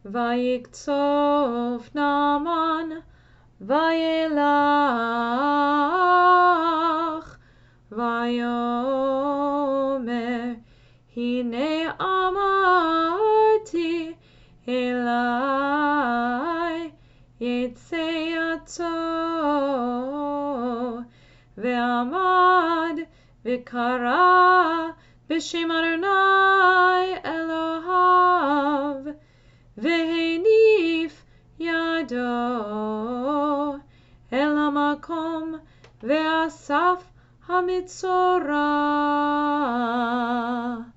ויקצוף נעמן וילך ויאמר הנה אמרתי אלי יצא יצוא ועמד וקרא בשם אדוני אלוהיו והניף ידו אל המקום ואסף המצורע